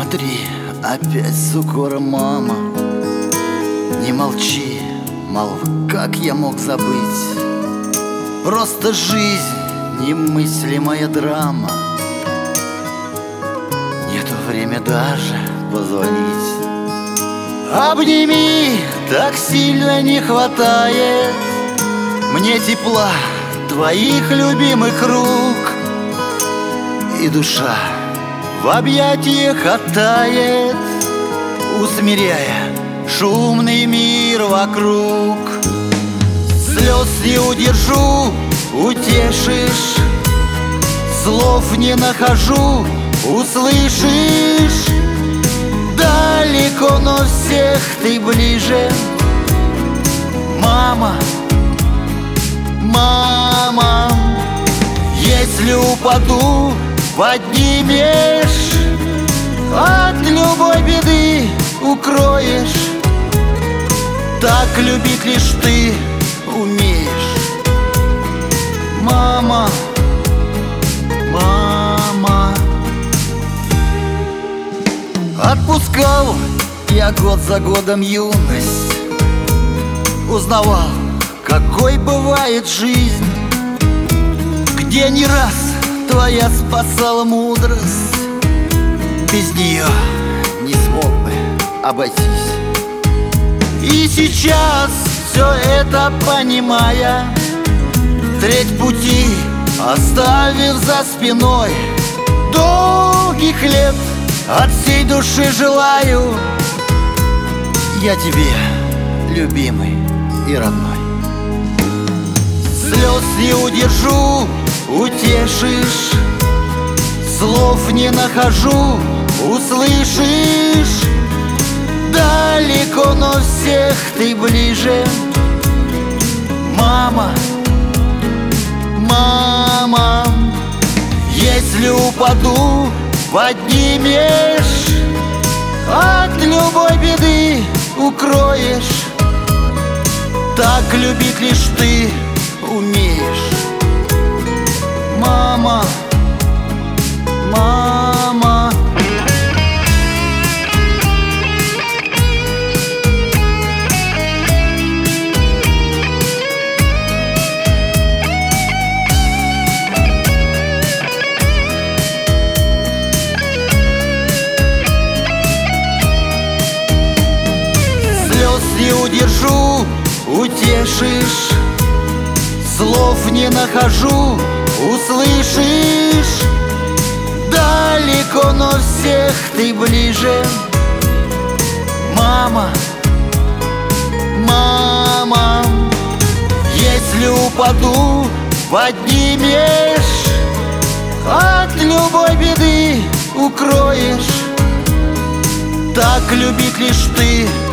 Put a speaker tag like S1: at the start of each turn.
S1: смотри, опять с укором мама. Не молчи, мол, как я мог забыть? Просто жизнь, немыслимая драма. Нету время даже позвонить. Обними, так сильно не хватает мне тепла твоих любимых рук. И душа в объятиях оттает, усмиряя шумный мир вокруг. Слез не удержу, утешишь, слов не нахожу, услышишь. Далеко, но всех ты ближе. Мама, мама, если упаду, поднимешь, от любой беды укроешь. Так любить лишь ты умеешь. Мама, мама. Отпускал я год за годом юность, узнавал, какой бывает жизнь, где не раз твоя спасала мудрость. Без нее не смог бы обойтись. И сейчас, все это понимая, треть пути оставив за спиной, долгих лет от всей души желаю я тебе, любимый и родной. Слез не удержу, утешишь, слов не нахожу, услышишь. Далеко, но всех ты ближе. Мама, мама, если упаду, поднимешь, от любой беды укроешь. Так любить лишь ты умеешь. Мама, мама. Не удержу, утешишь, слов не нахожу, услышишь. Далеко, но всех ты ближе. Мама, мама, если упаду, поднимешь, от любой беды укроешь. Так любить лишь ты